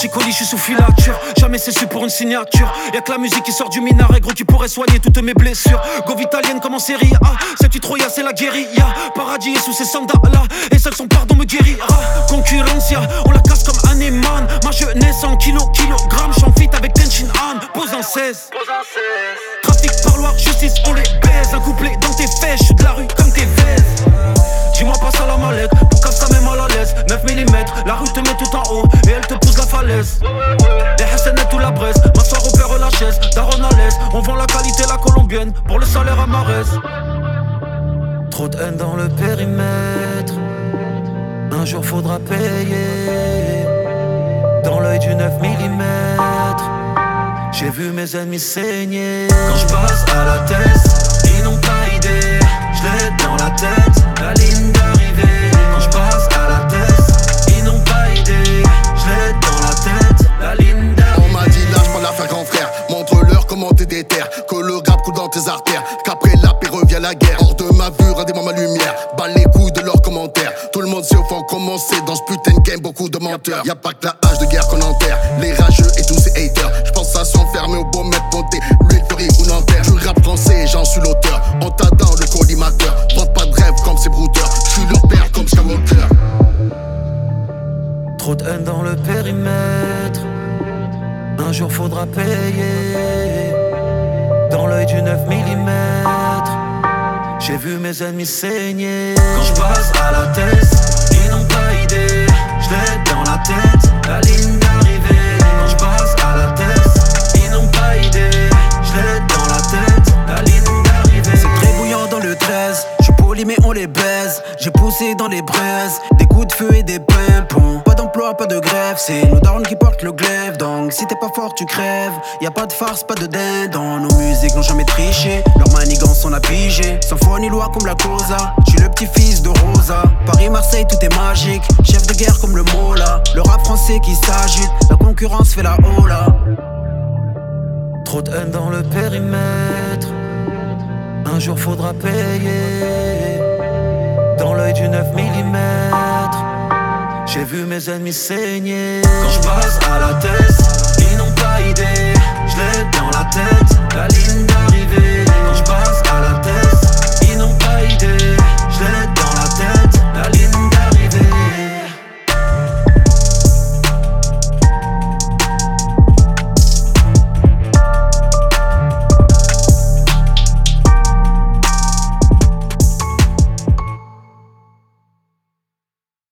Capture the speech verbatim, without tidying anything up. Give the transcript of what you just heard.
petit colis, je suis sous filature. Jamais cessé pour une signature. Y'a que la musique qui sort du minaret, gros, qui pourrait soigner toutes mes blessures. Go italienne comme en série A. Cette petite Troya, c'est la guérilla. Paradis est sous ses sandales et seul son pardon me guérira. Concurrencia, on la casse comme Anéman. Ma jeunesse en kilo, kilogrammes. J'en fit avec Tenshin Han. Pose en seize. Trafic, parloir, justice, on les baise. Un couplet dans tes fesses, j'suis de la rue comme tes vestes. Dis-moi passe à la mallette, pour qu'elle ça met mal à l'aise. neuf millimètres, la rue te met tout en haut et elle te pousse la falaise. Les Hassanettes ou la Bresse, m'asseoir au père la chaise. Daron à l'aise, on vend la qualité la colombienne pour le salaire à Marès. Trop de haine dans le périmètre, un jour faudra payer. Dans l'œil du neuf millimètres, j'ai vu mes ennemis saigner. Quand je passe à la tête, ils n'ont pas idée. Je l'ai dans la tête, la ligne d'arrivée. Quand je passe à la tête, ils n'ont pas idée. Je l'ai dans la tête, la ligne d'arrivée. On m'a dit lâche pas l'affaire grand frère. Montre-leur comment t'es déterre. Que le rap coule dans tes artères. Qu'après la paix revient la guerre. Hors de ma vue, rendez-moi ma lumière. Bas les couilles de leurs commentaires. Tout le monde sait au fond comment c'est. Dans ce putain de game, beaucoup de menteurs. Y'a pas que la hache de guerre qu'on enterre. Les rageux et tous ces haters. J'pense à s'enfermer au beau mettre monter. L'huile fleurie ou Nanterre. Du rap français, j'en suis l'auteur. On t'attend le collimateur. Vente pas de rêve comme ces brouteurs. J'suis leur père comme Skywalker. Trop de haine dans le périmètre, un jour faudra payer. Dans l'œil du neuf millimètres, j'ai vu mes ennemis saigner. Quand je passe à la tête, ils n'ont pas idée. Je l'ai dans la tête, la ligne d'arrivée. Quand je passe à la tête, ils n'ont pas idée. Je l'ai dans la tête, la ligne d'arrivée. C'est très bouillant dans le treize, j'suis poli mais on les baise. J'ai poussé dans les braises, des coups de feu et des pimpons. Pas d'emploi, pas de grève, c'est nos darons qui portent le glaive. Donc si t'es pas fort tu crèves, y'a pas de farce, pas de dindon. Nos musiques n'ont jamais triché, leurs manigances on a pigé. Sans foi ni loi comme la Cosa, j'suis le petit-fils de Rosa. Paris, Marseille, tout est magique, chef de guerre comme le Mola. Le rap français qui s'agite, la concurrence fait la hola. Trop de haine dans le périmètre, un jour faudra payer. Dans l'œil du neuf millimètres, j'ai vu mes ennemis saigner. Quand je passe à la tête, ils n'ont pas idée. Je l'ai dans la tête, la ligne